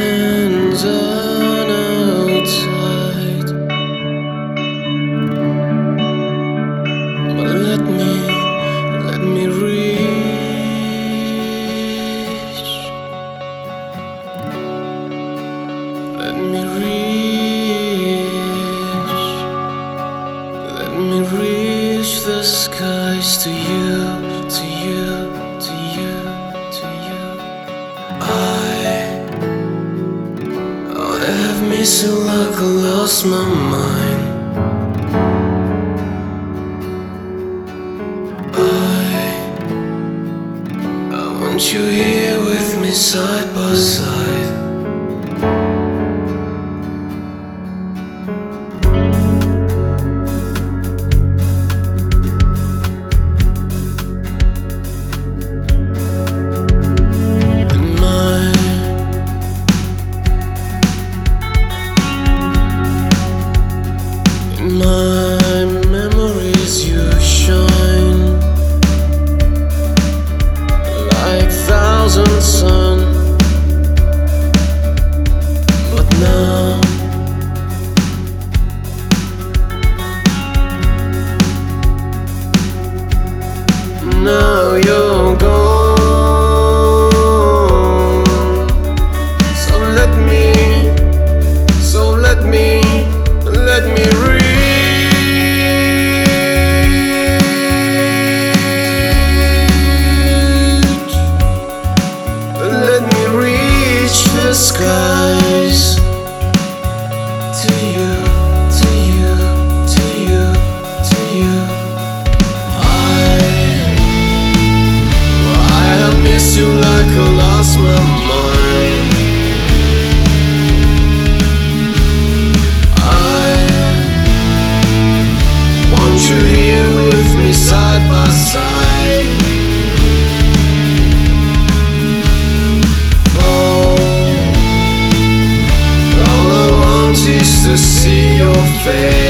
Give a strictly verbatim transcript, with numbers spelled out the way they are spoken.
hands are outside, but let me, let me reach, let me reach, let me reach the skies to you, to you, to you, to you. I I've missed you like I lost my mind. I I want you here with me side by side. In my memories you shine like thousand sun, but now now you're gone. So let me, so let me, let me reach. The skies to you, to you, to you, to you. I, I have missed you like I lost my mind. I want you here with me side by side. Is to see your face.